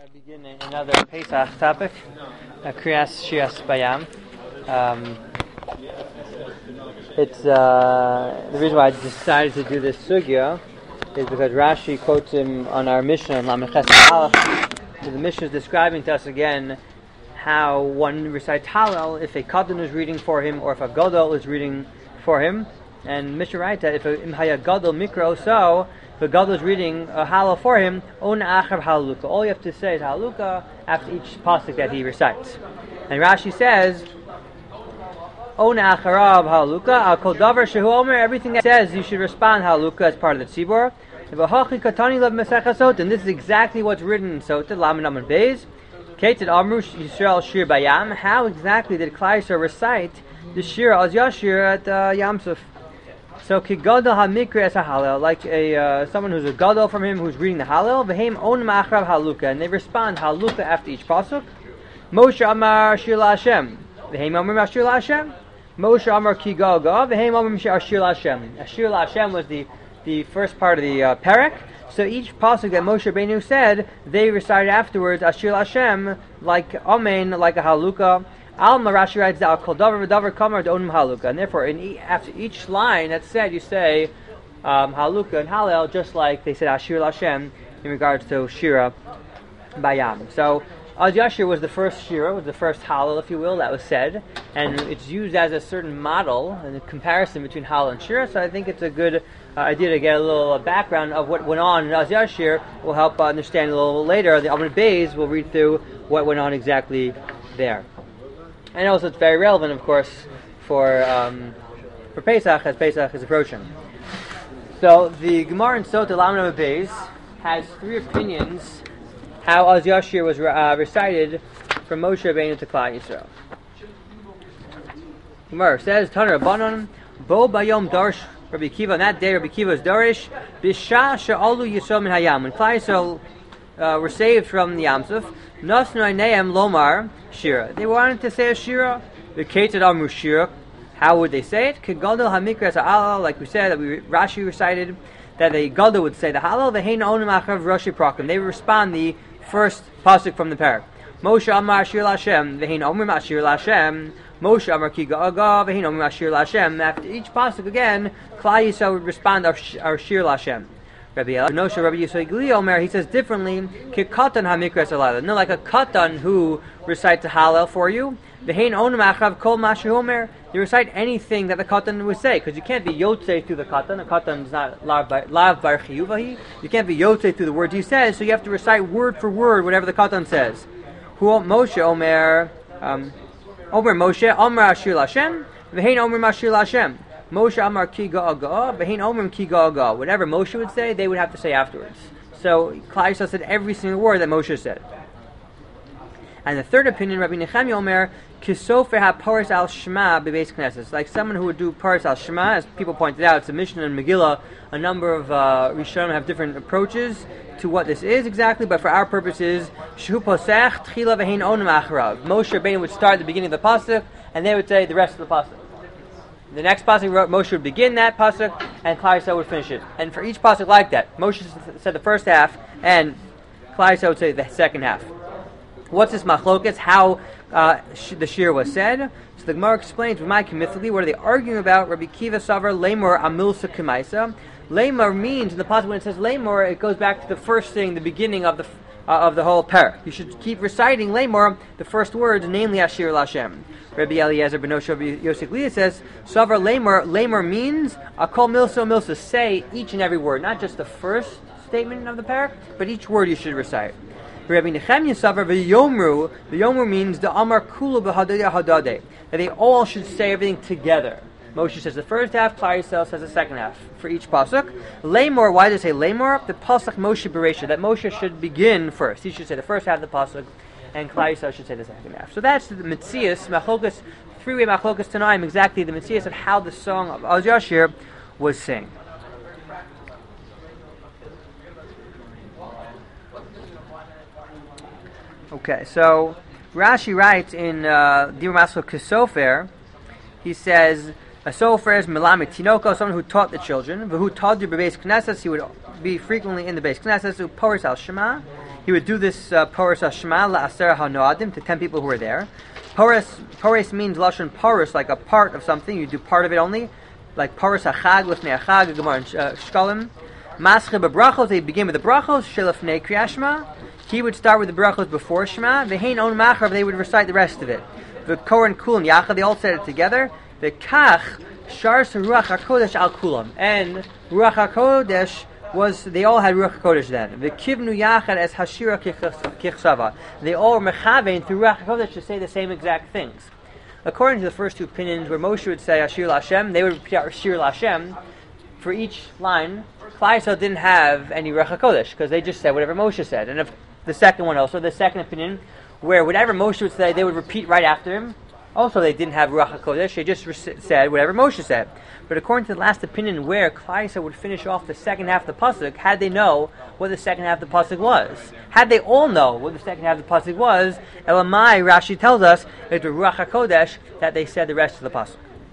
Begin another Pesach topic, Kriyas Shiras Bayam. It's the reason why I decided to do this sugya is because Rashi quotes him on our Mishnah in Lamed Ches Aleph. So the Mishnah is describing to us again how one recites Hallel if a Katan is reading for him or if a Gadol is reading for him. And Mishnah writes that if a Imhaya Gadol Mikro, so if a Gadol is reading a Hallel for him, On Achav Haluka. All you have to say is Haluka after each pasuk that he recites. And Rashi says, On Acharav Haluka, Al Kol Davar Shehu Omer, everything that says you should respond Haluka as part of the Tzibor. And this is exactly what's written in Sota, Lamed Amud Beis. Ketzad Amru Yisrael Shir Bayam. How exactly did Klal Yisrael recite the Shir Az Yashir at Yam Suf? So Kigadol HaMikra Es HaHalel, like someone who's a Gadol from him who's reading the Hallel, V'heim On Ma'achrav Haluka, and they respond Haluka after each pasuk. Moshe Amar Shir LaHashem, V'heim Amar Shir LaHashem. Moshe Amar Ki Gaga, V'heim Amar Shir LaHashem. Shir LaHashem was the first part of the parak. So each pasuk that Moshe Rabbeinu said, they recited afterwards Ashir LaHashem, like Amen, like a Haluka. Alma Rashi writes Al Kol Davar V'Davar Kamar D'Onim Haluka, and therefore after each line that's said, you say Haluka and Hallel, just like they said Ashir LaHashem in regards to Shira Bayam. So Az Yashir was the first Shira, was the first Hallel, if you will, that was said, and it's used as a certain model and a comparison between Hallel and Shira. So I think it's a good idea to get a little background of what went on in Az Yashir. Will help understand a little later. The Amud Beis will read through what went on exactly there. And also it's very relevant, of course, for Pesach, as Pesach is approaching. So the Gemara in Sota, Lamed Amud Beis, has three opinions how Az Yashir was recited from Moshe Rabbeinu to Klal Yisrael. Gemara says, Taner Rabbanon, Bo Bayom Darsh Rabbi Kiva, on that day Rabbi Kiva was Darish, Bisha She'alu Yisrael Min Hayam. When Klal Yisrael were saved from the Yam Suf, Nasnu Eineim Lomar Shira. They wanted to say a Shira. The Ketzad Amru Shira. How would they say it? Kegadol HaMikra Hallel, like we said, that Rashi recited, that the Gadol would say the Hallel, the Hein Onim Achav Rashi Prakim. They would respond the first pasuk from the parak. Moshe Amar Ashir LaHashem, the Hein Omer Ashir LaHashem. Moshe Amar Ki Gaga, the Hein Omer Ashir LaHashem. After each pasuk again, Klal Yisrael would respond Ashir LaHashem. Rabbi Yisrael Omer, he says differently, Kikatan HaMikra Hallel. No, like a Katan who recites a Hallel for you. The Hein Onim Achav Kol Mashu Omer. You recite anything that the Katan would say, because you can't be Yotzei through the Katan. The Katan is not Lav Bar Chiyuvahi. You can't be Yotzei through the words he says, so you have to recite word for word whatever the Katan says. Who Moshe Omer, Omer Moshe, Omer Ashir LaHashem, V'hein Omer Ashir LaHashem. Moshe Amar Ki Ga'a, V'hein Omer Ki Ga'a. Whatever Moshe would say, they would have to say afterwards. So Klal Yisrael said every single word that Moshe said. And the third opinion, Rabbi Nechemia Omer, Kisofer HaParas Al Shema Bebeis Knesset. Like someone who would do Paras Al Shema, as people pointed out, it's a Mishnah and Megillah. A number of Rishonim have different approaches to what this is exactly, but for our purposes, Shehu Posech Tchila V'hein Onim Acharav. Moshe Rabbeinu would start at the beginning of the pasuk, and they would say the rest of the pasuk. The next pasuk, Moshe would begin that pasuk, and Klal Yisrael would finish it. And for each pasuk like that, Moshe said the first half, and Klal Yisrael would say the second half. What's this machlokas? How the shir was said? So the Gemara explains, "Mythically, what are they arguing about?" Rabbi Kiva Savar Lemor Amilsa Kemaisa. Lemor means in the pasuk when it says Lemor, it goes back to the first thing, the beginning of the whole parak. You should keep reciting Lemor, the first words, namely Ashir LaHashem. Rabbi Eliezer ben Rabbi Yosef Leah says, Savar Lemor. Lemor means Akol Milsa. Say each and every word, not just the first statement of the parak, but each word you should recite. Rabbi Nechemia Savar v'yomru. The yomru means the Amar Kulu b'Hadadeh Hadadeh, that they all should say everything together. Moshe says the first half, Klal Yisrael says the second half for each pasuk. Lemor, why does it say Lemor? The pasuk Moshe Bereishah, that Moshe should begin first. He should say the first half of the pasuk, and Klal Yisrael should say the second half. So that's the Metzias, Machlokas, three-way Machlokas Tanaim, exactly the Metzias of how the song of Az Yashir was sang. Okay, so Rashi writes in Dir Masel Kisofer, he says, a sofer is Melamed Tinoko, someone who taught the children. Who taught the Beis Knesset, he would be frequently in the Beis Knesset. So Paras Al Shema, He would do this Poros Hashema la'aser hanoadim to 10 people who were there. Poros means lashon poros, like a part of something. You do part of it only, like Poros hachag lifnei hachag, Gemara in Shkalim. Masche bebrachos, they begin with the brachos. Shelafnei kriyas Shema. He would start with the brachos before Shema. Vehein on machar, they would recite the rest of it. The Koren Kulam Yachad, they all said it together. The Kach Shar Ruach HaKodesh Al Kulam, and Ruach HaKodesh was, they all had Ruach HaKodesh then. The Kivnu Yachad as Hashira Kichsava. They all were mechavein through Ruach HaKodesh to say the same exact things. According to the first two opinions, where Moshe would say Ashir Lashem, they would repeat Ashir Lashem for each line. Klal Yisrael didn't have any Ruach HaKodesh because they just said whatever Moshe said. And if the second one also, the second opinion, where whatever Moshe would say, they would repeat right after him. Also, they didn't have Ruach HaKodesh, they just said whatever Moshe said. But according to the last opinion, where Klal Yisrael would finish off the second half of the pasuk, had they know what the second half of the pasuk was, had they all know what the second half of the pasuk was, Elamai, Rashi tells us, it's the Ruach HaKodesh that they said the rest of the pasuk.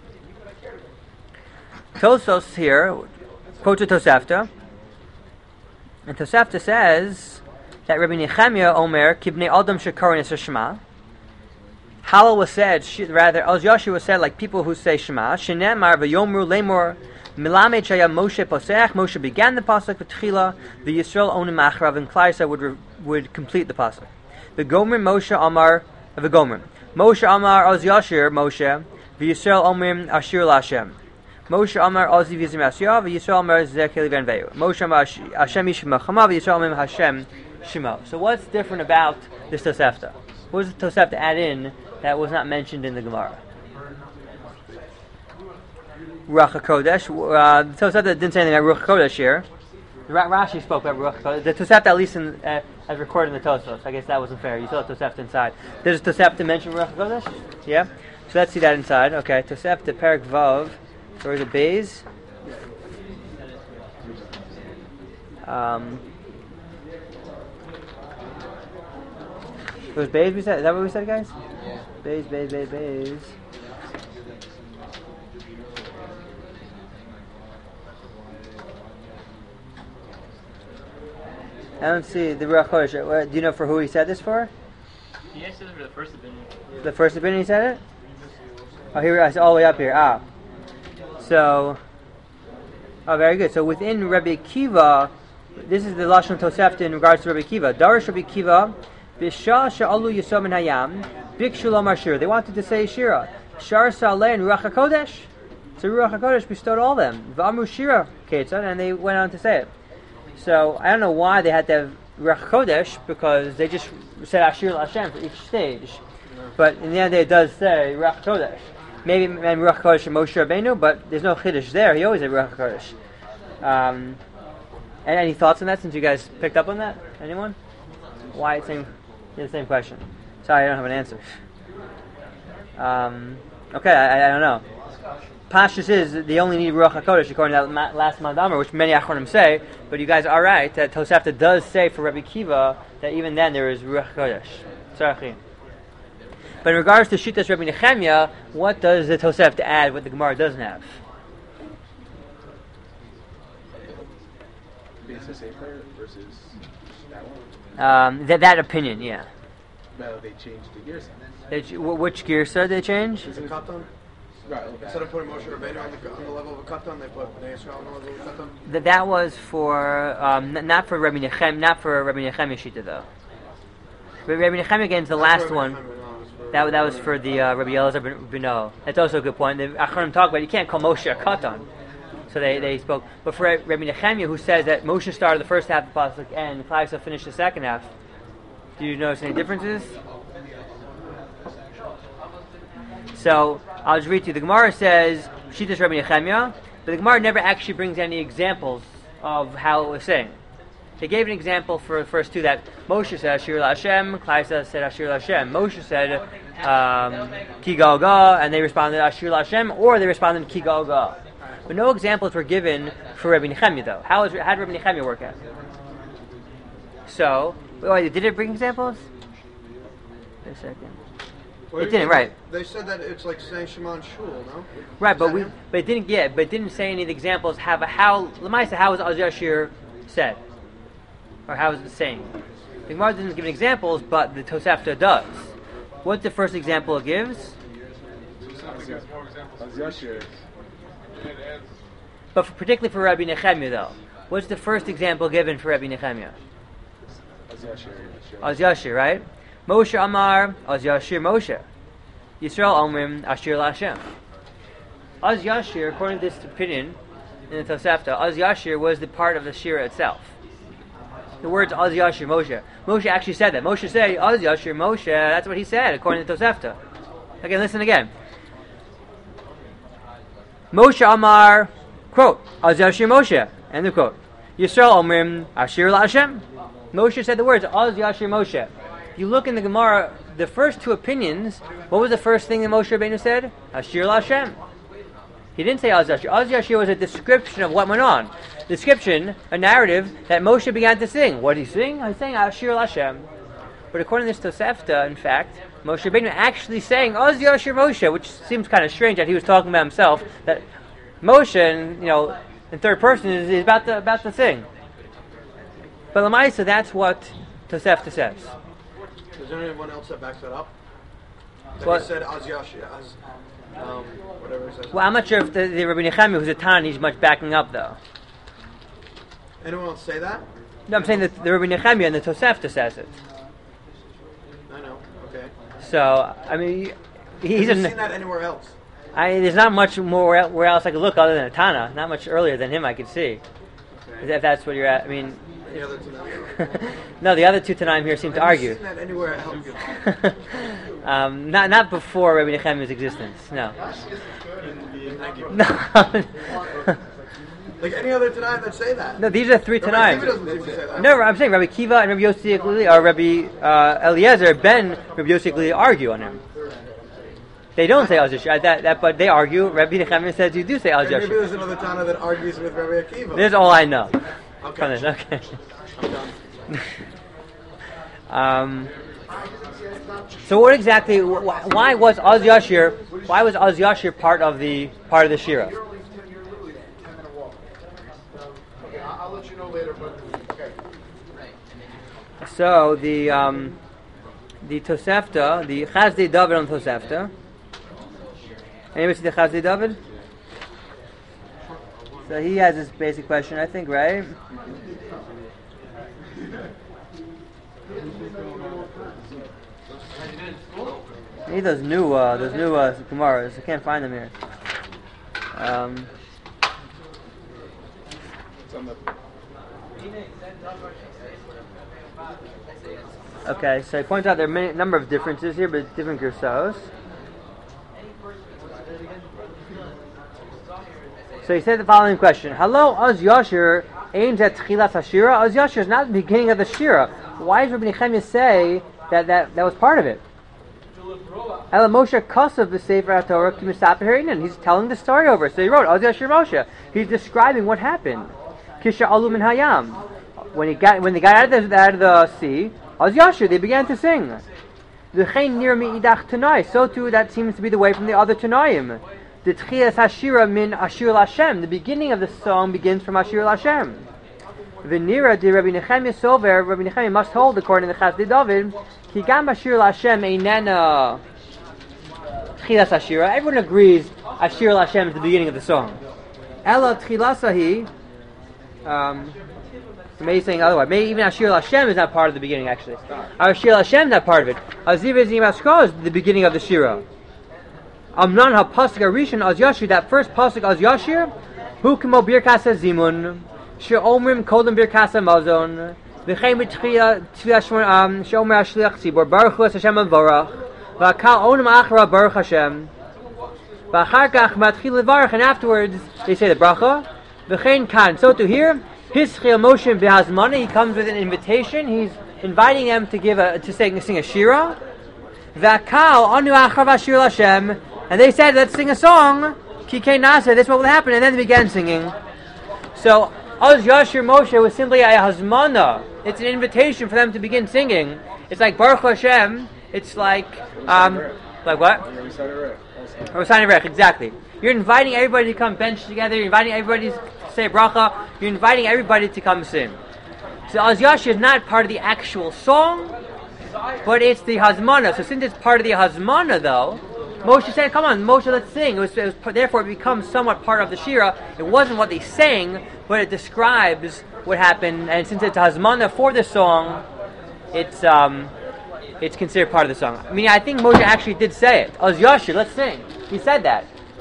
Tosos here quotes a Tosefta, and Tosefta says that Rabbi Nechemia Omer Kibnei Adam Shekaron Yisrael Shema. Hallel was said, rather, Az Yashir was said like people who say Shema. Shenemar v'yomru lemor milamed shaya Moshe posech. Moshe began the pasuk v'tchila. The Yisrael onim achrav, and Klal Yisrael would complete the pasuk. V'gomer Moshe Amar v'gomer. Moshe Amar Az Yashir Moshe v'Yisrael omrim Ashir Lashem. Moshe Amar Ozi v'Yizim Asya v'Yisrael Amar Zekeli v'Enveyu. Moshe Amar Hashem Yishma Chama v'Yisrael omrim Hashem Shemo. So what's different about this Tosefta? What does the Tosefta add in that was not mentioned in the Gemara? Ruach HaKodesh. The Tosefta didn't say anything about Ruach HaKodesh here. Rashi spoke about Ruach HaKodesh. The Tosefta, at least as recorded in the Tosfos. I guess that wasn't fair. You saw the Tosefta inside. Does the Tosefta mention Ruach HaKodesh? Yeah? So let's see that inside. Okay, Tosefta, Perek Vav. Where is it? Beis? It was Beis we said? Is that what we said, guys? Yeah. Beis. I don't see the Ruach HaKodesh. Do you know for who he said this for? He said it for the first opinion. The first opinion he said it? Oh, here, it's all the way up here. So, very good. So within Rabbi Akiva, this is the Lashon Tosefta in regards to Rabbi Akiva. Darish Rabbi Akiva, B'shah she'alu Yisrael min hayam, bikshu lomar shira. They wanted to say shira. Shar saleh and Ruach HaKodesh. So Ruach HaKodesh bestowed all them. V'amru shira ketzad, and they went on to say it. So I don't know why they had to have Ruach HaKodesh, because they just said Ashir Hashem for each stage. But in the end, it does say Ruach HaKodesh. Maybe Ruach HaKodesh and Moshe Rabbeinu, but there's no Chiddush there. He always had Ruach HaKodesh. Any thoughts on that, since you guys picked up on that? Anyone? Why it's the same question? Sorry, I don't have an answer. Okay, I don't know. Pashtus is they only need Ruach HaKodesh according to that last Madamar, which many Achronim say. But you guys are right that Tosefta does say for Rabbi Akiva that even then there is Ruach HaKodesh. Sorry. But in regards to Shittas Rabbi Nechemia, what does the Tosefta add what the Gemara doesn't have? Versus that one? That opinion, yeah. No, they changed the gears. Which girsa did they change? It's a katan. Right, okay. Instead of putting Moshe Rabbeinu on the level of a katan, they put Bnei Yisrael on the level of a katan. That was for not for Rabbi Nechemia Shita though. Rabbi Nechemia again is the last one. That was for the Rabbi Elazar Bino. That's also a good point. The Achronim talk about you can't call Moshe a katan. So they spoke. But for Rabbi Nechemia, who says that Moshe started the first half of the pasuk and Klal Yisrael finished the second half, do you notice any differences? So I'll just read to you. The Gemara says Shittas Rabbi Nechemia, but the Gemara never actually brings any examples of how it was saying. They gave an example for the first two that Moshe said Ashir Hashem, Klal Yisrael said Ashir Hashem. Moshe said Ki Galga, and they responded Ashir Hashem, or they responded Ki Galga. But no examples were given for Rabbi Nechemia though. How did Rabbi Nechemia work out? So, did it bring examples? Wait a second. It didn't, right? They said that it's like saying Shema Shul, no? Right, but it didn't. Yeah, but it didn't say any of the examples. How Lamaisa? How was Az Yashir said, or how was it saying? The Gemara doesn't give examples, but the Tosefta does. What's the first example it gives? But particularly for Rabbi Nechemia, though, what's the first example given for Rabbi Nechemia? Az Yashir, right? Moshe Amar, Az Yashir Moshe. Yisrael Omrim, Ashir Lashem. Az Yashir, according to this opinion in the Tosefta, Az Yashir was the part of the Shira itself. The words Az Yashir Moshe. Moshe actually said that. Moshe said, Az Yashir Moshe, that's what he said, according to the Tosefta. Again, listen again. Moshe Amar, quote, Az Yashir Moshe, end of quote. Yisrael Omrim, Ashir Lashem. Moshe said the words, Az Yashir Moshe. You look in the Gemara, the first two opinions, what was the first thing that Moshe Rabbeinu said? Ashir Lashem. He didn't say Az Yashir. Az Yashir was a description of what went on. Description, a narrative that Moshe began to sing. What did he sing? He's saying Ashir Lashem. But according to this Tosefta, in fact, Moshe Rabbeinu actually sang Az Yashir Moshe, which seems kind of strange that he was talking about himself, that Moshe, in third person, is about to sing. But Lamaisa, that's what Tosefta says. Is there anyone else that backs that up? That What? he said Az Yashir, whatever it says. Well, I'm not sure if the Rabbi Nechemia, who's a Tan, he's much backing up, though. Anyone else say that? No, I'm saying that the Rabbi Nechemia and the Tosefta says it. I know. Okay. So, I mean, he's Have you seen that anywhere else? there's not much more where else I could look other than a Tana. Not much earlier than him I could see. Okay. If that's what you're at. I mean, The other two. no, the other two Tanaim here seem to argue. Have you seen that anywhere else? Not before Rabbi Nechemia's existence. No. Thank you. No. Like any other Tanaim that say that. No, these are three Rabbi Akiva Tanaim. doesn't seem to say that. No, I'm saying Rabbi Kiva and Rabbi Yossi Glili, or Rabbi Eliezer ben Rabbi Yossi Glili argue on him. They don't say Al Yashir, but they argue. Rabbi Nechemia says you do say Al And maybe Yashir. there's another Tana that argues with Rabbi Akiva. That's all I know. Okay. From this, okay. I'm done. So what exactly? Why was Az Yashir? Why was Az Yashir part of the Shira? Okay, I'll let you know later, but okay. So the Tosefta, the Chazdei David on Tosefta. Anybody see the Chazdei David? So he has this basic question, I think, right? I need those new Gemaras. I can't find them here. Okay, so he points out there are a number of differences here, but different Gersos. So he said the following question: Hello, Az Yashir aims at Tchilas Hashira. Az Yashir is not the beginning of the Shira. Why does Rabbi Nechemia say that was part of it? Ela Moshe Kosav the Sefer HaTorah Kimisap Harinan. He's telling the story over. So he wrote Az Yashir Moshe. He's describing what happened. Kisha Alu Min Hayam. When they got out of the sea, Az Yashir, they began to sing. V'chein nir mi'idach Tanai. So too, that seems to be the way from the other Tanaim. The Tchias Hashira min Ashir Lashem. The beginning of the song begins from Ashir Lashem. V'nira de Rabbi Nechemia Sover. Rabbi Nechemia must hold, according to Chazdei David, Ki gam Ashir Lashem einena Tchilas Hashira. Everyone agrees Ashir Lashem is the beginning of the song. Ela Tchilasahi. Maybe saying otherwise. Maybe even Ashir Lashem is not part of the beginning, actually. Ashir Lashem is not part of it. Aziv Ezim Ashko is the beginning of the Shira. Amnon ha-pasuk Arishan Az Yashir, that first pasuk Az Yashir, Hu kimo birkas zimun, she'omrim kodem birkas mazon, v'chein b'tchila she'omer hashliach tzibor, baruch hu es Hashem avorach, v'akal onim achra baruch Hashem, v'achar kach matchil levarach, and afterwards they say the bracha, v'chein kan. So to hear his chil Moshe v'hazmana, he comes with an invitation. He's inviting them to sing a shira. V'akal onu achra v'ashir Hashem. And they said, let's sing a song. Kikei Nasa, this is what will happen. And then they began singing. So, Az Yashir Moshe was simply a hazmana. It's an invitation for them to begin singing. It's like Baruch Hashem. It's like what? Rosani Rech, exactly. You're inviting everybody to come bench together. You're inviting everybody to say bracha. You're inviting everybody to come sing. So So Az Yashir is not part of the actual song, but it's the Hazmana. So since it's part of the Hazmana, though, Moshe said, come on, Moshe, let's sing. Therefore, it becomes somewhat part of the Shira. It wasn't what they sang, but it describes what happened. And since it's Hazmana for the song, it's considered part of the song. I mean, I think Moshe actually did say it. Az Yashir, let's sing. He said that.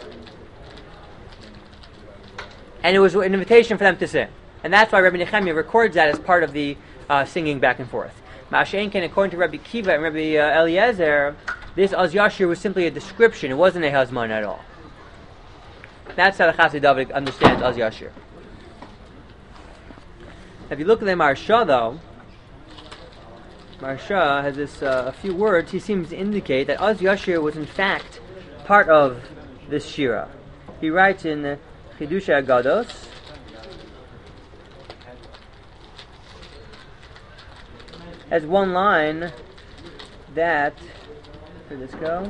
And it was an invitation for them to sing. And that's why Rabbi Nechemiah records that as part of the singing back and forth. Ma'ashenken, according to Rabbi Kiva and Rabbi Eliezer, this Az Yashir was simply a description. It wasn't a Hazman at all. That's how the Chassid David understands Az Yashir. If you look at the Maharsha, though, Maharsha has this a few words. He seems to indicate that Az Yashir was in fact part of this Shira. He writes in Chidusha Agados, as one line that, where did this go?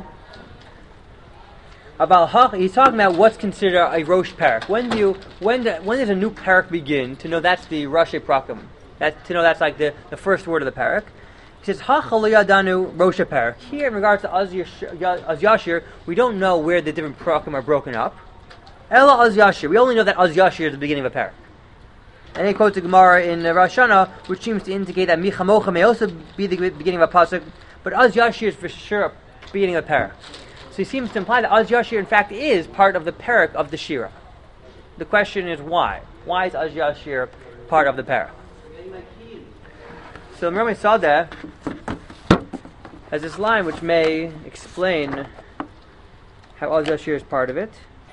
He's talking about what's considered a Rosh Parak. When does a new Parak begin? To know that's the Rosh Prakim. To know that's like the first word of the Parak. He says, Ha'chalayadanu Rosh Parak. Here, in regards to Az Yashir, we don't know where the different Prakim are broken up. Ela Az Yashir. We only know that Az Yashir is the beginning of a Parak. And he quotes the Gemara in Rosh Hashanah, which seems to indicate that Michamocha may also be the beginning of a pasuk, but Az Yashir is for sure the beginning of a parak. So he seems to imply that Az Yashir, in fact, is part of the parak of the Shira. The question is why? Why is Az Yashir part of the parak? So Rami Sadeh has this line which may explain how Az Yashir is part of it.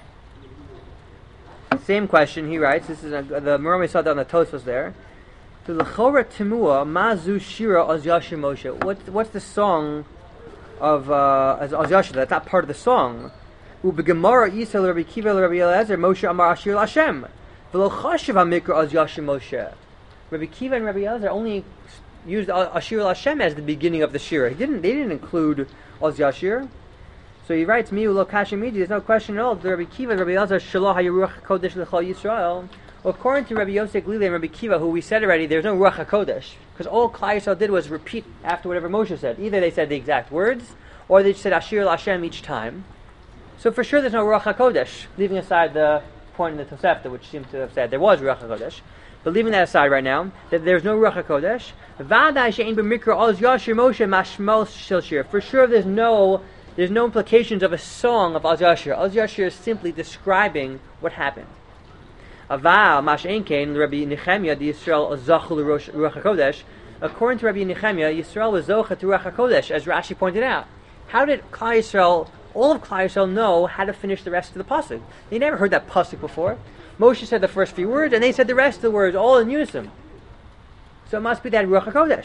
Same question, he writes, this is the Rami Sadeh on the Tosfos there. To l'chora timua mazu shira Az Yashir Moshe. What's the song of Az Yashir? That's not part of the song. Ubegemara Yisrael Rabbi Kiva Rabbi Eliezer Moshe Amar Ashir Lashem. V'lo chashiv hamikra Az Yashir Moshe. Rabbi Kiva and Rabbi Eliezer only used Ashir Lashem as the beginning of the shira. They didn't include Az Yashir. So he writes, "Mi ulo kashem midi." There's no question at all. The Rabbi Kiva, Rabbi Elazar, Shalah HaYaruach Kodesh L'Chol Yisrael. According to Rabbi Yosef Glili and Rabbi Kiva, who we said already, there's no Ruach HaKodesh, because all Klal Yisrael did was repeat after whatever Moshe said. Either they said the exact words, or they just said Ashir L'Hashem each time. So for sure, there's no Ruach HaKodesh. Leaving aside the point in the Tosefta, which seems to have said there was Ruach HaKodesh, but leaving that aside right now, that there's no Ruach HaKodesh. V'adai she'ein b'mikra oz Yashir Moshe mashmol shel shir. For sure, there's no implications of a song of Az Yashir. Az Yashir is simply describing what happened. Aval mash einkein Rabbi Nechemiah the Yisrael zachul Ruach HaKodesh. According to Rabbi Nechemiah, Yisrael was zocha to Ruach HaKodesh, as Rashi pointed out. How did Klal Yisrael, all of Klal Yisrael, know how to finish the rest of the pasuk? They never heard that pasuk before. Moshe said the first few words, and they said the rest of the words, all in unison. So it must be that Ruach HaKodesh.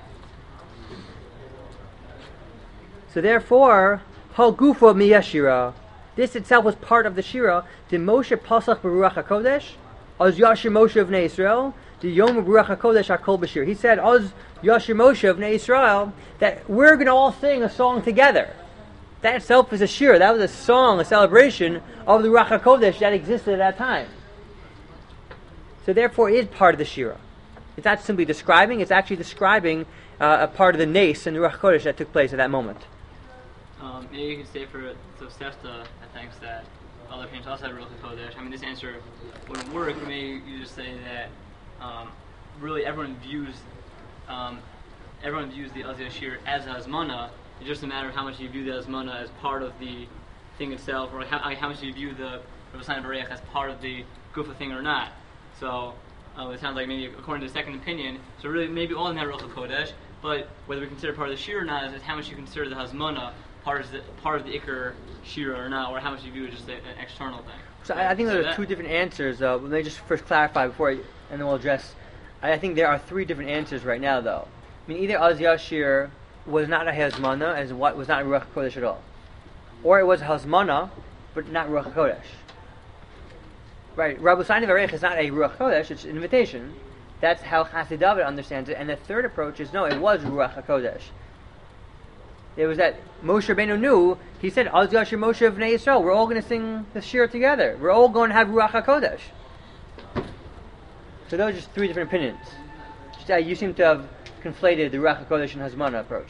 So therefore, Hal Gufa Miyashira, this itself was part of the Shira. The Moshe Pasach B'Ruach HaKodesh, Az Yashir Moshe of Bnei Yisrael, the Yom B'Ruach HaKodesh HaKol B'Shir. He said, Az Yashir Moshe of Bnei Yisrael, that we're going to all sing a song together. That itself is a Shira. That was a song, a celebration of the Ruach HaKodesh that existed at that time. So therefore, it is part of the Shira. It's not simply describing, it's actually describing a part of the Nes and the Ruach HaKodesh that took place at that moment. Maybe you can say for Tosefta that thinks that other opinions also had Ruach HaKodesh. I mean, this answer wouldn't work. Maybe you just say that really everyone views the Az Yashir as a Hazmana. It's just a matter of how much you view the Hazmana as part of the thing itself, or how much you view the Rav Barech as part of the Gufa thing or not. So it sounds like maybe according to the second opinion, so really maybe all of them have Ruach HaKodesh, but whether we consider part of the Shir or not is how much you consider the Hazmana part of the Iker Shira or not, or how much you view it just an external thing. So I think there are two different answers. Let me just first clarify and then we'll address. I think there are three different answers right now, though. I mean, either Az Yashir was not a Hazmana, as what was not Ruach HaKodesh at all, or it was a Hazmana, but not Ruach HaKodesh. Right, Rabbi Sani Varech is not a Ruach HaKodesh; it's an invitation. That's how Chassid David understands it. And the third approach is no, it was Ruach HaKodesh. It was that Moshe Rabbeinu knew, he said, Az Yashir Moshe of Bnei Yisrael, we're all going to sing the Shir together. We're all going to have Ruach HaKodesh. So those are just three different opinions. You seem to have conflated the Ruach HaKodesh and Hazmana approach.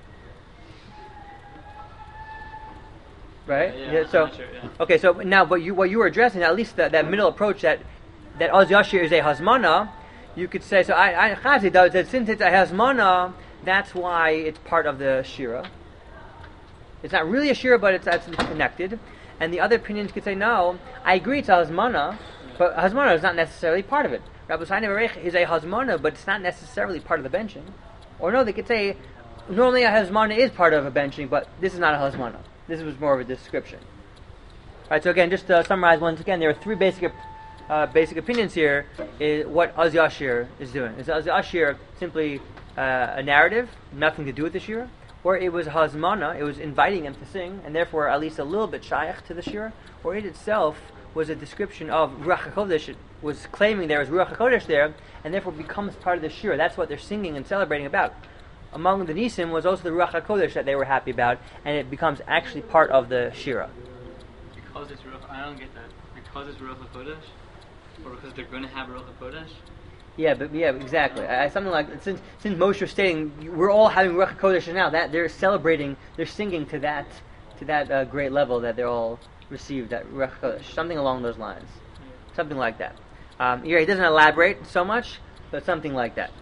Right? Yeah, So, I'm not sure, yeah. okay. So now, what you were addressing, at least that middle approach, that Oz Yashir is a Hazmana, you could say. So I Chazi does that since it's a Hazmana, that's why it's part of the Shira. It's not really a Shira, but it's connected. And the other opinions could say, no, I agree it's a Hazmana, but Hazmana is not necessarily part of it. Rabbi Saini Berech is a Hazmana, but it's not necessarily part of the benching. Or no, they could say, normally a Hazmana is part of a benching, but this is not a Hazmana. This was more of a description. Alright, so again, just to summarize once again, there are three basic opinions here. Is what Az Yashir is doing. Is Az Yashir simply a narrative, nothing to do with the Shira? Or it was Hazmana, it was inviting them to sing, and therefore at least a little bit shaykh to the Shira? Or it itself was a description of Ruach HaKodesh, it was claiming there was Ruach HaKodesh there, and therefore becomes part of the Shira. That's what they're singing and celebrating about. Among the Nisim was also the Ruach HaKodesh that they were happy about, and it becomes actually part of the Shira. Because it's Ruach, I don't get that. Because it's Ruach HaKodesh? Or because they're going to have Ruach HaKodesh? Yeah, exactly. Something like since Moshe was stating we're all having Ruach HaKodesh now, that they're celebrating, they're singing to that great level that they're all received at Ruach HaKodesh. Something along those lines, something like that. Here he doesn't elaborate so much, but something like that.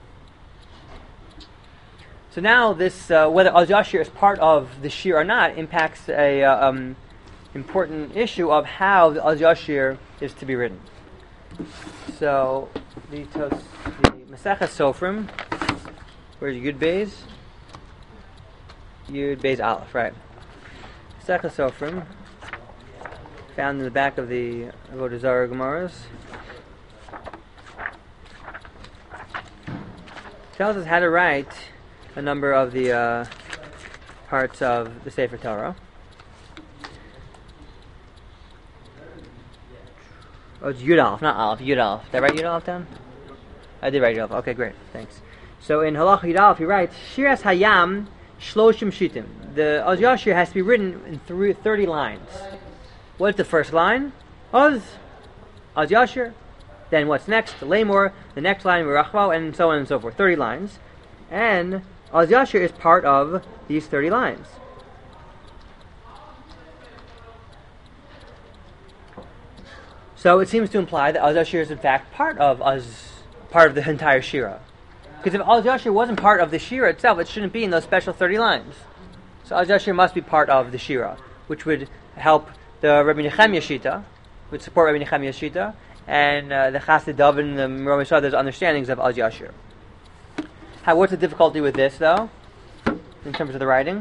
So now this whether Az Yashir is part of the Shir or not impacts a important issue of how the Az Yashir is to be written. So the Masechah Sofrim, where's Yud Beis? Yud Beis Aleph, right? Masechah Sofrim, found in the back of the Avodah Zarah Gemaras, tells us how to write a number of the parts of the Sefer Torah. Oh, it's Yud Aleph, not Aleph, Yud Aleph. Did I write Yud Aleph down? I did write Yud Aleph. Okay, great, thanks. So in Halacha Yud Aleph, he writes, Shiras Hayam Shloshim Shitim. The Az Yashir has to be written in 30 lines. What's the first line? Az Yashir. Then what's next? Lamor. The next line, Merachva, and so on and so forth. 30 lines. And Az Yashir is part of these 30 lines. So it seems to imply that Az Yashir is in fact part of the entire Shira. Because if Az Yashir wasn't part of the Shira itself, it shouldn't be in those special 30 lines. So Az Yashir must be part of the Shira, which would help the Rabbi Nechemia Shita, would support Rabbi Nechemia Shita, and the Chassid David and the Romi Sadeh's understandings of Az Yashir. What's the difficulty with this, though, in terms of the writing?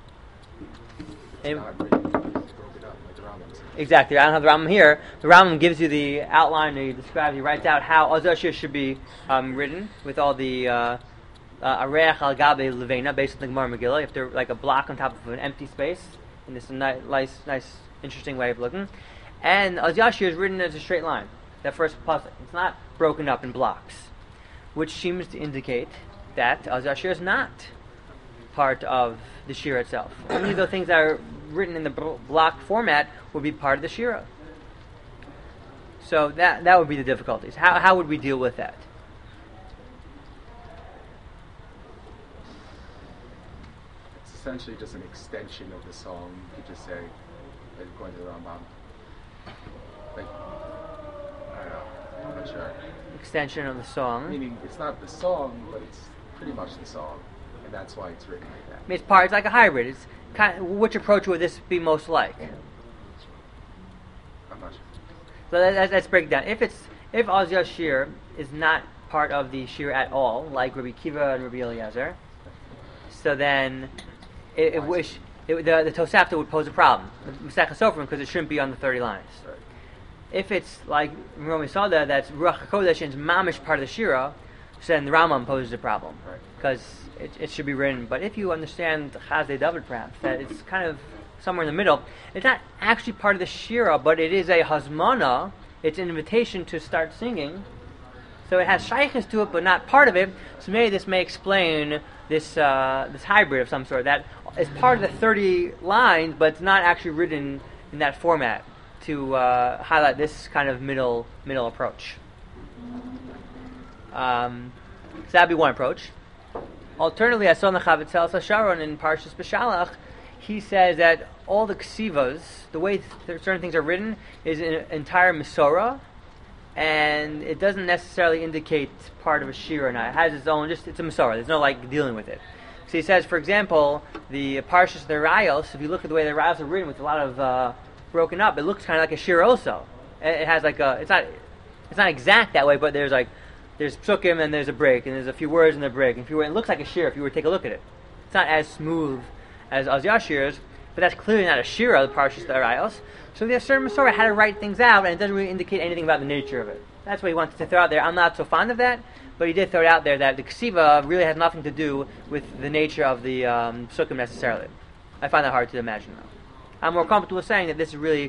Exactly. I don't have the Rambam here. The Rambam gives you the outline, he describes, he writes out how Az Yashir should be written with all the Areach al Gabe Levena based on the Gemara Megillah. If they're like a block on top of an empty space, in this nice, interesting way of looking. And Az Yashir is written as a straight line. That first pasuk. It's not broken up in blocks, which seems to indicate that Az Yashir is not part of the Shira itself. Only the things that are written in the block format would be part of the Shira. So that would be the difficulties. How would we deal with that? It's essentially just an extension of the song. You could just say, like according to the Rambam, like, I don't know, I'm not sure. Extension of the song. Meaning it's not the song, but it's pretty much the song, and that's why it's written like that. I mean, it's like a hybrid. It's kind of, which approach would this be most like? I'm not sure. So let's break it down. If Az Yashir is not part of the Shir at all, like Rabbi Kiva and Rabbi Eliezer, so then the Tosafta would pose a problem, Masechah Sofrim, because it shouldn't be on the 30 lines. Right. If it's like Romi Sada, that's Ruach HaKodesh and mamish part of the Shira, so then the Rambam poses a problem, because it should be written. But if you understand Chasdei David, perhaps, that it's kind of somewhere in the middle, it's not actually part of the Shira, but it is a Hazmana, it's an invitation to start singing. So it has shaykhs to it, but not part of it. So maybe this may explain this hybrid of some sort that is part of the 30 lines, but it's not actually written in that format to highlight this kind of middle approach. So that'd be one approach. Alternatively, I saw in the Chavetzel Sharon in Parshas Beshalach, he says that all the ksivas, the way certain things are written, is an entire Masorah, and it doesn't necessarily indicate part of a shir or not. It has its own, it's a Masorah. There's no dealing with it. So he says, for example, the Parshas of the Rayos, if you look at the way the Rayos are written with a lot of broken up, it looks kind of like a shir also. It has it's not exact that way, but there's psukim and there's a break, and there's a few words in the break. And it looks like a shir if you were to take a look at it. It's not as smooth as Az Yashir is, but that's clearly not a shira, the Parshas D'Arayos. So there's certain Masorah how to write things out, and it doesn't really indicate anything about the nature of it. That's what he wanted to throw out there. I'm not so fond of that, but he did throw it out there that the ksiva really has nothing to do with the nature of the psukim necessarily. I find that hard to imagine, though. I'm more comfortable with saying that this is really,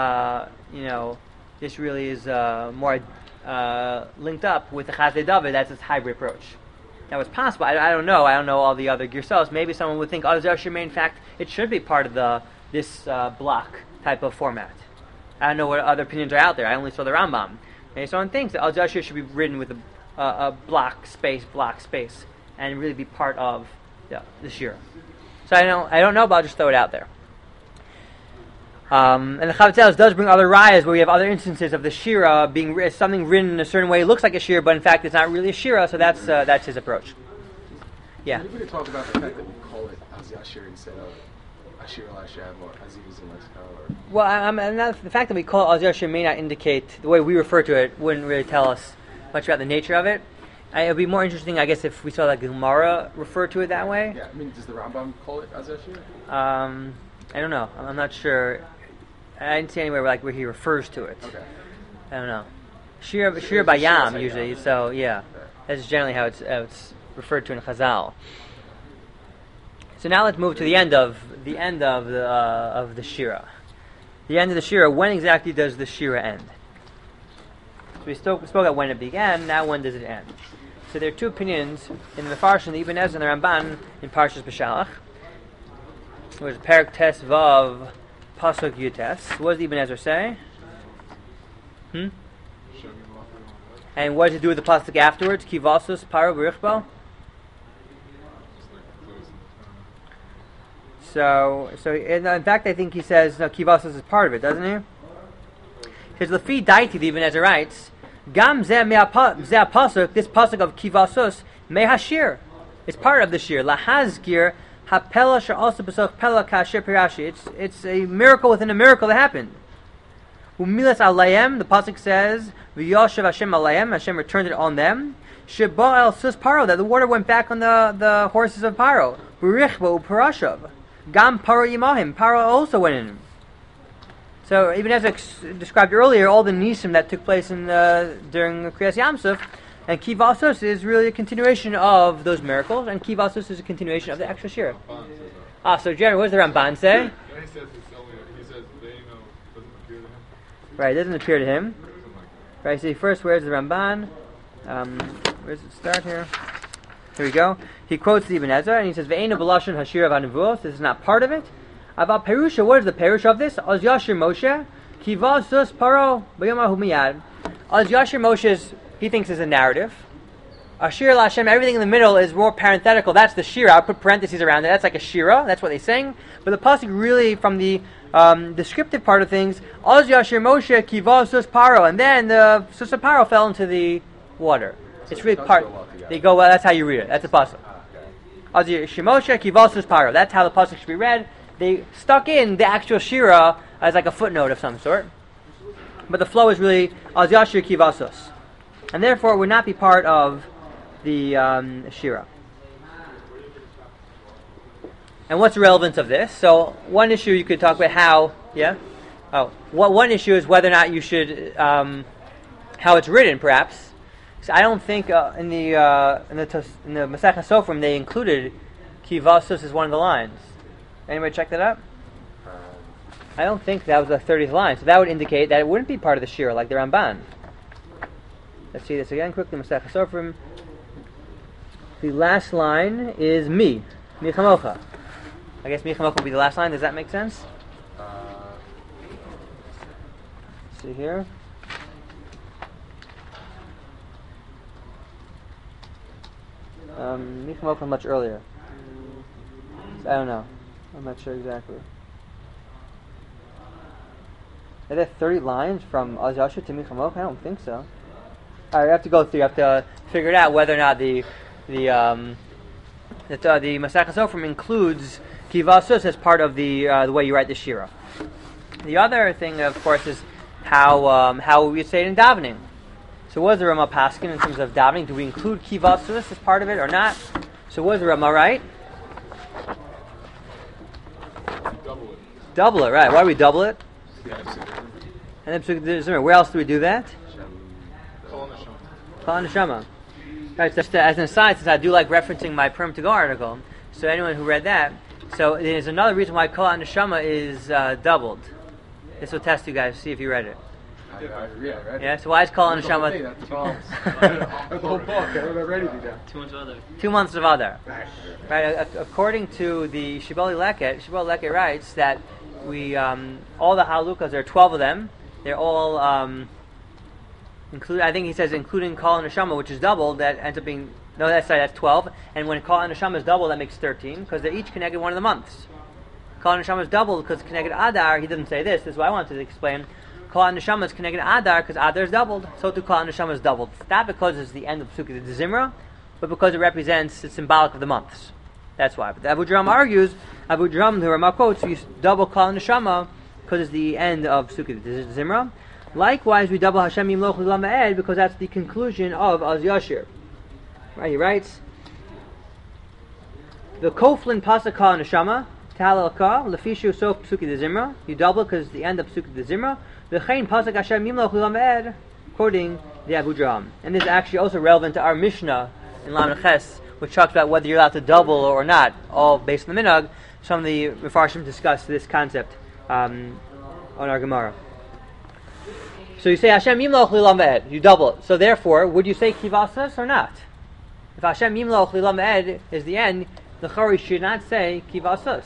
this really is more linked up with the Chazei David. That's its hybrid approach. Now, it's possible. I don't know. I don't know all the other Girsos. Maybe someone would think, Az Yashir, in fact, it should be part of this block type of format. I don't know what other opinions are out there. I only saw the Rambam. And someone thinks that Az Yashir should be written with a block space, and really be part of the shira. So I don't know, but I'll just throw it out there. And the Chavetzel does bring other rayas where we have other instances of the shira being something written in a certain way. It looks like a shira, but in fact it's not really a shira. So that's his approach. Yeah. Can anybody talk about the fact that we call it Az Yashir instead of Ashir al-Hashem or Aziz in Mexico? Well, the fact that we call it Az Yashir may not indicate the way we refer to it. Wouldn't really tell us much about the nature of it. It would be more interesting, I guess, if we saw the Gemara refer to it that way. Yeah, I mean, does the Rambam call it Az Yashir? I don't know. I'm not sure. I didn't see anywhere where he refers to it. Okay. I don't know. Shir Bayam usually. So yeah, that's generally how it's referred to in Chazal. So now let's move to the end of the shira. The end of the shira. When exactly does the shira end? So we spoke about when it began. Now when does it end? So there are two opinions in the Mefarshim, the Ibn Ezra and the Ramban in Parshas Beshalach. It was Perek Tes Vav Pasuk Yutes. What does the Ibn Ezra say? And what does it do with the pasuk afterwards? Kivasus Paro B'Richbo. So in fact, I think he says Kivasus is part of it, doesn't he? He says Lefi Daiti, the Ibn Ezra writes, Gam Zeh Pasuk, this pasuk of Kivasus Me Hashir. It's part of the shir. Lahazgir Hapela also besoch pela kasher pirashi. It's a miracle within a miracle that happened. Umilas alayim, the pasuk says, V'yoshev Hashem alayim, Hashem returned it on them. Sheba el sus paro, that the water went back on the horses of Paro. B'richbo u'parashav. Gam paro yimahim, Paro also went in. So even as I described earlier, all the nisim that took place during Kriyas Yamsuf, and Kivasos is really a continuation of those miracles, and Kivasos is a continuation of the actual shira. So Jeremy, what does the Ramban say? He says Ve'eno doesn't appear to him. Right, it doesn't appear to him. Right, so first, where's the Ramban? Where does it start here? Here we go. He quotes the Ibn Ezra, and he says, Ve'eno b'lashon hashir of Hanevuos. This is not part of it. About Perusha, what is the Perush of this? Az Yashir Moshe, Kivasos Paro, B'yomahu miyad. Az Yashir Moshe he thinks is a narrative. Ashir Lashem, everything in the middle is more parenthetical. That's the shira. I'll put parentheses around it. That's like a shira. That's what they sing. But the pasuk really, from the descriptive part of things, Az Yashir Moshe Kivasus Paro, and then the Sus Paro fell into the water. So it's really part. They go well. That's how you read it. That's the pasuk. Az Yashir Moshe Kivasus Paro. That's how the pasuk should be read. They stuck in the actual shira as like a footnote of some sort, but the flow is really Az Yashir Kivasus. And therefore, it would not be part of the shira. And what's the relevance of this? So, one issue you could talk about how, one issue is whether or not you should, how it's written, perhaps. So I don't think in the Masechah Sofrim they included Kivasus as one of the lines. Anybody check that out? I don't think that was the 30th line. So that would indicate that it wouldn't be part of the shira, like the Ramban. Let's see this again quickly. Masechah Sofrim. The last line is Mi Chamocha. I guess Mi Chamocha will be the last line. Does that make sense? Let's see here. Michamoch was much earlier. So I don't know. I'm not sure exactly. Are there 30 lines from Az Yashir to Michamoch? I don't think so. Alright, we have to go through. You have to figure it out whether or not the Masechah Sofrim includes Kivasus as part of the way you write the Shira. The other thing, of course, is how we say it in davening. So what is the Rama Paskin in terms of davening? Do we include Kivasus as part of it or not? So what is the Rama, right? Double it. Double it, right. Why do we double it? Yeah, And then where else do we do that? Kol Neshama. Kol Neshama. Right, just as an aside, since I do like referencing my Purim to Go article, so anyone who read that, so there's another reason why Kol Neshama is doubled. This will test you guys, see if you read it. I read Yeah, so why is Kol That's the whole thing, Neshama that's the problem. That's the whole book. I don't have anything down. 2 months other. 2 months of other? Right, according to the Shibbolei Leket writes that we all the Halukas, there are 12 of them. They're all I think he says including Kol Neshama, which is double. That ends up being that's 12. And when Kol Neshama is double, that makes 13 because they're each connected one of the months. Kol Neshama is double because connected Adar. He doesn't say this. This is what I wanted to explain. Kol Neshama is connected Adar because Adar is doubled. So too Kol Neshama is doubled. Not because it's the end of Sukkot the Zimra, but because it's symbolic of the months. That's why. But Abu Dram argues, the Rama quotes, you double Kol Neshama because it's the end of Sukkot the Zimra. Likewise, we double Hashem Yimloch L'Olam Va'ed because that's the conclusion of Az Yashir. Right, he writes, the Koflin Pasuk Kol Neshama, Ta'alal Ka, Lefishu Sof Sukkot the Zimra. You double because it's the end of Sukkot the Zimra. V'chein Pasuk Hashem Yimloch L'Olam Va'ed, quoting the Abu Dram. And this is actually also relevant to our Mishnah in Lamed Ches, which talks about whether you're allowed to double or not, all based on the minhag. Some of the Mefarshim discuss this concept on our Gemara. So you say Hashem Yimloch L'Olam Va'ed, you double it. So therefore, would you say Kivasas or not? If Hashem Yimloch L'Olam Va'ed is the end, the Chori should not say Kivasas.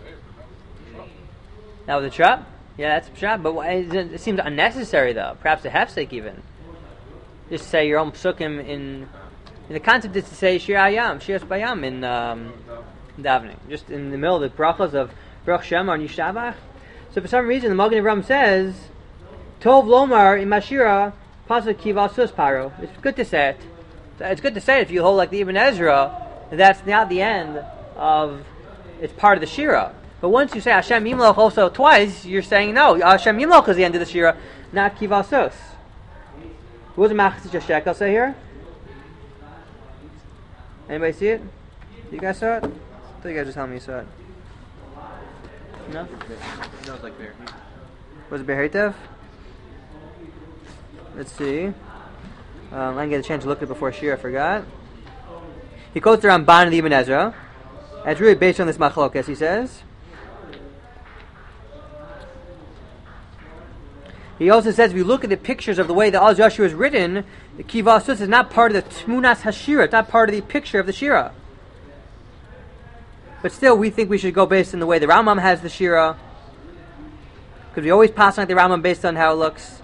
Now with the trap? Yeah, that's a trap, but it seems unnecessary though. Perhaps a hefsek even. Just say your own psukim in the concept is to say Shir Hayam, Shir Bayam in davening. Just in the middle of the brachas of Baruch Shem or Yishavach. So for some reason the Magen Avraham says Tov Lomar in Mashira Pasuk Kivasus Paro. It's good to say it. It's good to say it if you hold like the Ibn Ezra. That's not the end of. It's part of the Shira. But once you say Hashem Yimloch also twice, you're saying no. Hashem Yimloch is the end of the Shira, not Kivasus. What does Machzis Shekel say here? Anybody see it? You guys saw it? I thought you guys just telling me you saw it. No? No, it's like there. Was it Be'eritev? Let's see. I didn't get a chance to look at it before Shir, I forgot. He quotes the Ramban and the Ibn Ezra. And it's really based on this machlokes, he says. He also says, if you look at the pictures of the way the Az Yashir is written, the Kivasus is not part of the Tmunas Hashira. It's not part of the picture of the Shira. But still, we think we should go based on the way the Rambam has the Shira. Because we always pass on like the Rambam based on how it looks.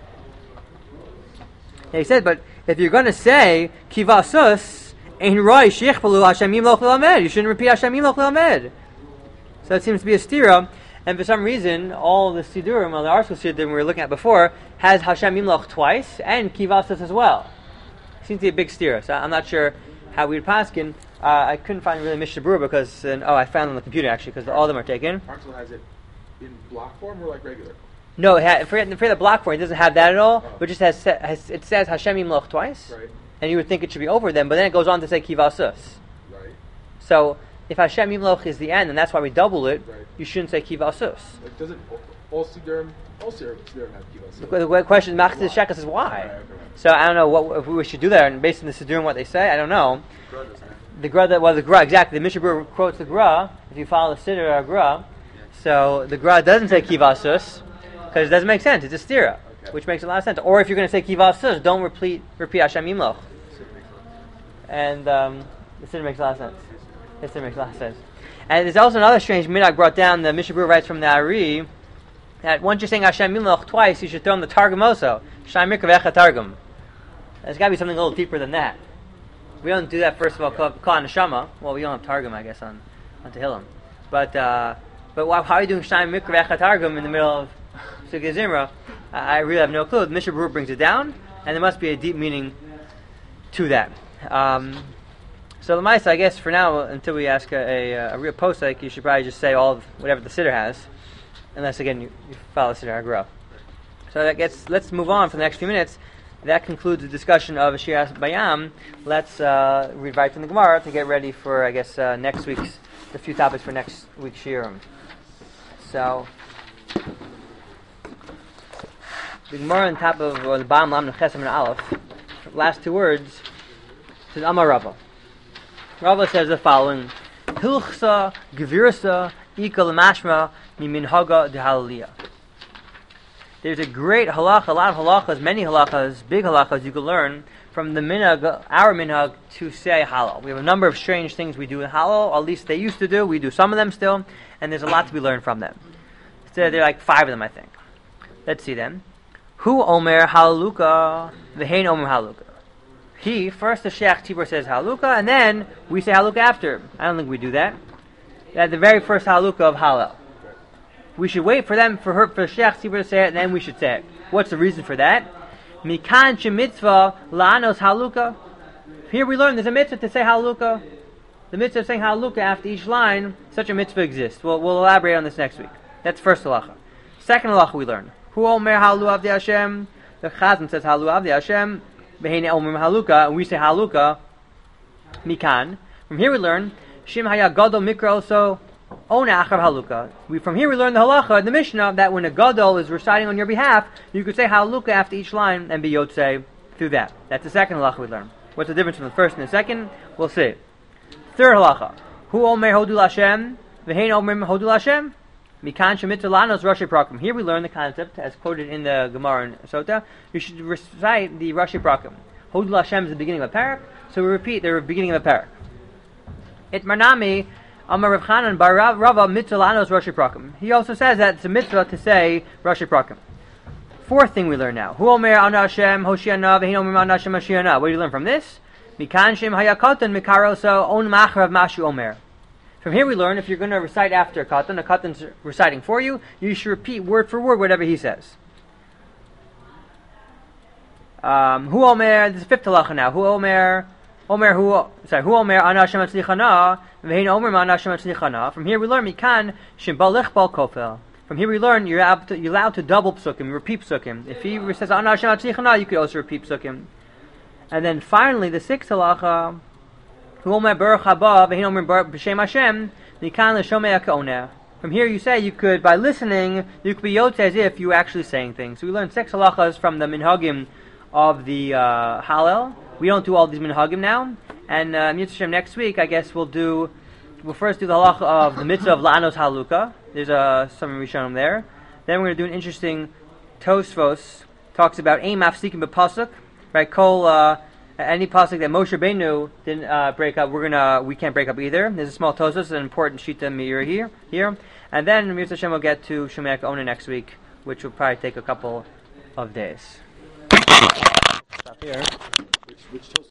And he said, but if you're going to say Kivasus, Ein Roi Sheichpalu Hashem Yimloch L'Lamed, you shouldn't repeat Hashem Yimloch L'Lamed. So it seems to be a stira. And for some reason, all the Sidurim, all the article Sidurim we were looking at before, has Hashem Yimloch twice and Kivasas as well. Seems to be a big stira. So I'm not sure how we'd paskin. I couldn't find really Mishnah Berurah because I found it on the computer actually because all of them are taken. Article has it in block form or like regular? No, forget the block form. It doesn't have that at all. But it just it says Hashem Yimloch twice, Right. and you would think it should be over them. But then it goes on to say Kivasas. Right. So if Hashem Yimloch is the end, and that's why we double it, Right. you shouldn't say Kivasus. Like, doesn't all Sidurim have Kivas? The question Machzis Shekel is why. Right, okay. So I don't know what if we should do that, and based on the Sidurim what they say, I don't know. The Gra, exactly. The Mishnah Berurah quotes the Gra. If you follow the Siddur Gra, so the Gra doesn't say Kivasus because it doesn't make sense. It's a stira, which makes a lot of sense. Or if you're going to say Kivasus, don't repeat Hashem Yimloch. And the Siddur makes a lot of sense. The Siddur makes a lot of sense. And there's also another strange minhag brought down. The Mishnah Berurah writes from the Ari that once you're saying Hashem Yimloch twice, you should throw in the Targum also. Shai Mikra V'Echa Targum. There's got to be something a little deeper than that. we don't do that first of all. Call neshama. Well, we don't have targum, I guess, on Tehillim. But how are you doing Shnayim Mikra V'Echad Targum in the middle of Sugya Zimra? I really have no clue. The Mishnah Berurah brings it down, and there must be a deep meaning to that. So the Maisa, I guess, for now, until we ask a real posek, you should probably just say all of whatever the Siddur has, unless again you follow the Siddur Hagro. So let's move on for the next few minutes. That concludes the discussion of Shiras Bayam. Let's read right from the Gemara to get ready for, I guess, next week's, the few topics for next week's Shiurim. So, the Gemara on top of the Bam Lam Chesem and Aleph, last two words, says Amar Rava. Rava says the following: Hilchsa Gevirsa Ika Lamashma Miminhaga Dehalaliyah. There's a great halacha, a lot of halachas, many halachas, big halachas you can learn from the minhag, our minhag, to say halal. We have a number of strange things we do in halal, or at least they used to do. We do some of them still, and there's a lot to be learned from them. So there are like 5 of them, I think. Let's see them. Hu omer halaluka, v'hein omer halaluka. He, first the Sheikh Tibur says halaluka, and then we say halaluka after. I don't think we do that. At the very first halaluka of halal. We should wait for Sheikh Tibur to say it, and then we should say it. What's the reason for that? Mikan shemitzvah la'anos haluka. Here we learn there's a mitzvah to say haluka. The mitzvah of saying haluka after each line, such a mitzvah exists. We'll elaborate on this next week. That's first halacha. Second halacha we learn. Hu omer halu avdi Hashem. The Chazan says halu avdi Hashem. Behene omer haluka, and we say haluka. Mikan. From here we learn Shim haya gadol mikra also. Ona achav haluka. From here we learn the halacha in the Mishnah that when a gadol is reciting on your behalf, you could say haluka after each line and be yotzei through that. That's the second halacha we learn. What's the difference from the first and the second? We'll see. Third halacha. Hu omer hodul Hashem, v'hein omer hodul Hashem, mikan shemitzvah lanos Rashi Prakim. Here we learn the concept, as quoted in the Gemara in Sota. You should recite the Rashi Prakim. Hodul Hashem is the beginning of a parak, so we repeat the beginning of a parak. It manami Amar Rav Chanan bar Rava mitzvah lanos Rashi Prakim. He also says that it's a mitzvah to say Rashi Prakim. Fourth thing we learn now. Hu omer ana Hashem Hoshiana v'hein omer ana Hashem Hoshiana. What do you learn from this? Mikan shem hayakatan mikaroso on machrav mashu omer. From here we learn if you're going to recite after a katan's reciting for you, you should repeat word for word whatever he says. Hu omer, this is fifth halacha now. Hu omer ana Hashem atzlichana v'hein omer ana Hashem atzlichana. From here we learn mikan shem balich bal kofel. From here we learn you're allowed to double psukim, repeat psukim. If he says ana Hashem atzlichana, you could also repeat psukim. And then finally the sixth halacha, hu omer baruch haba v'hein omer b'shem Hashem mikan l'shomei ha'oneh. From here you say you could, by listening, you could be yotzei as if you were actually saying things. So we learn 6 halachas from the minhagim of the Hallel. We don't do all these minhagim now, and Mitzvah Shem next week, I guess we'll first do the halacha of the mitzvah of La'anos Haluka. There's some Rishonim there. Then we're going to do an interesting Tosfos, talks about Ein Mafsikim B'Pasuk, right? Any pasuk that Moshe Rabbeinu didn't break up, we can't break up either. There's a small Tosfos, an important Shita Meir here, and then Mitzvah Shem will get to Shomei Ha'oneh next week, which will probably take a couple of days. Stop here. Which